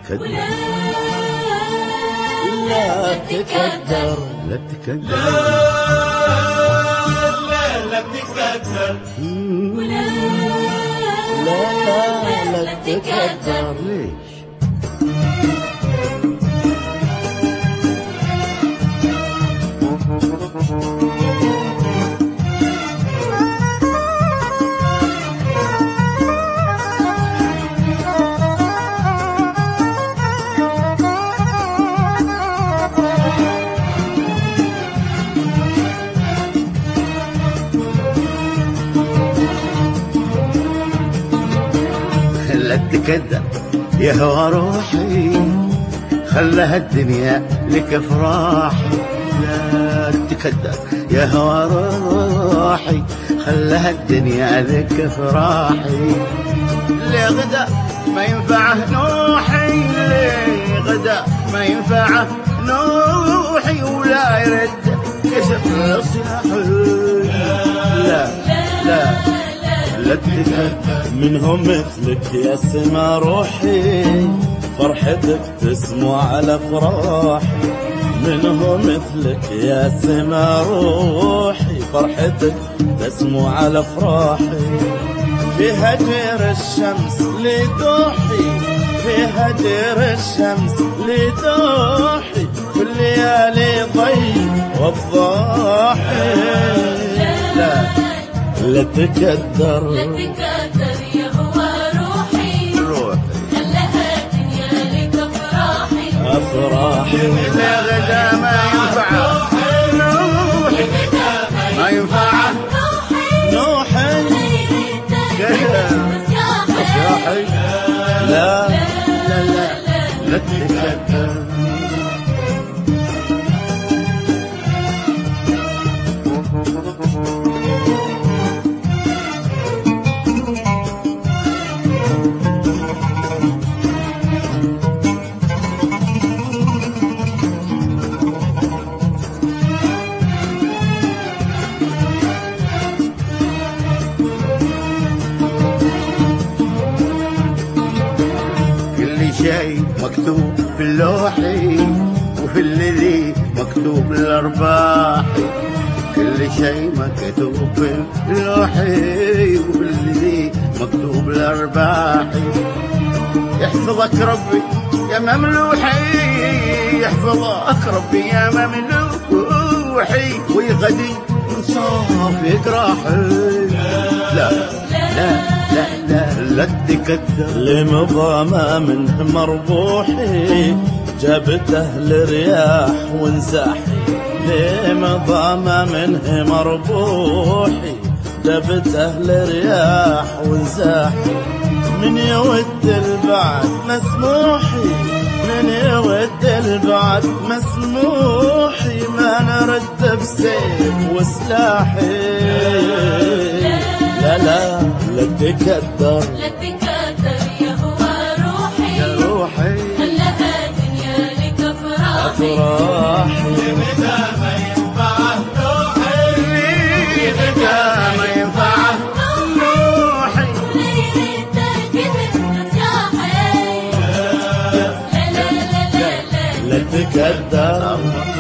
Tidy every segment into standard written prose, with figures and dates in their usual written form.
تكدر لا تكدر لا تكدر لا تكدر لا تكدر. ليش؟ لا تكدر يا هوى روحي، خلها الدنيا لك افراحي. لا تكدر يا هوى روحي، خلها الدنيا لك افراحي. ليه غدا ما ينفعه نوحي، ليه غدا ما ينفعه نوحي، ولا يرد كسر صياحي. لا لا لا تكدر. منهم مثلك يا سما روحي، فرحتك تسمو على فرحي. منهم مثلك يا سما روحي، فرحتك تسمو على فرحي. في هجر الشمس لدوحي، في هجر الشمس لدوحي، في الليالي ضي والضاحي. لا لا تكدر لا تكدر يا هو روحي، خلها الدنيا لك افراحي. افراحي. لا غدا ما ينفعه نوحي، ما ينفعه نوحي صياحي. لا لا لا لا تكدر. شيء مكتوب في اللوحي، وفي الذي مكتوب الأرباح. كل شيء مكتوب في اللوحي، وفي الذي مكتوب الأرباح. يحفظك ربي يا مملوحي، يحفظك ربي يا مملوحي، ويغدي صافي جراحي. لا لا لا لا لا تكدر. لمضامة منه مربوحي، جابته لرياح ونزاحي. لمضامة منه مربوحي، جابته لرياح ونزاحي. من يود البعد مسموحي، من يود البعد مسموحي، ما نرد بسيف وسلاحي. لا لا لا تكدر لا تكدر يا هو روحي، يا روحي، خلها الدنيا لك افراحي. افراحي. غدا ما ينفعه نوحي، غدا ما ينفعه نوحي. لا تكدر.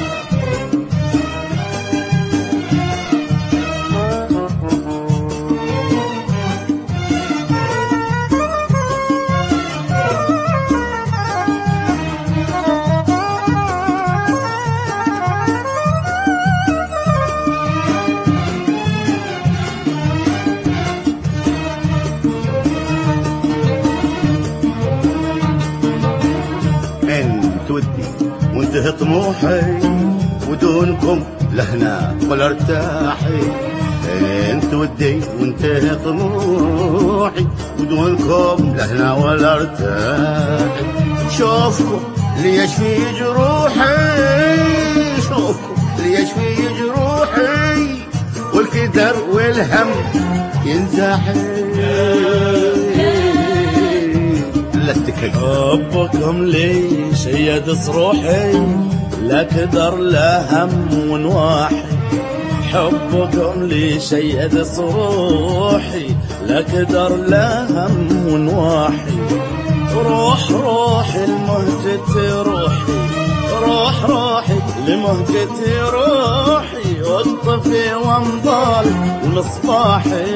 وانتهى طموحي، ودونكم لهنا ولا ارتاحي. انت ودي وانتهى طموحي، ودونكم لهنا ولا ارتاحي. شوفكم ليشفي جروحي، شوفكم ليشفي جروحي، والكدر والهم ينزاحي. لا تكدر. حبكم لي شيد صروحي، لا كدر لا هم ونواحي. حبكم لي شيد صروحي، لا كدر لا هم ونواحي. روح روح المهم لمهجتي روحي روحي لمهجتي روحي واقطفي وانضال مصباحي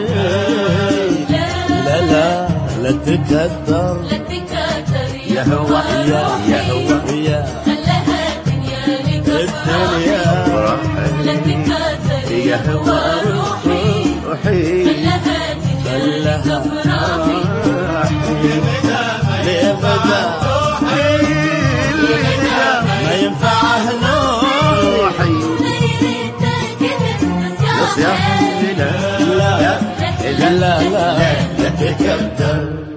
لا تكدر يا هو يا خلها الدنيا لك الدنيا لا تكاثر يا هو روحي خلها الدنيا لك لبدا ما ينفعه نوحي بس يا لا لا تكدر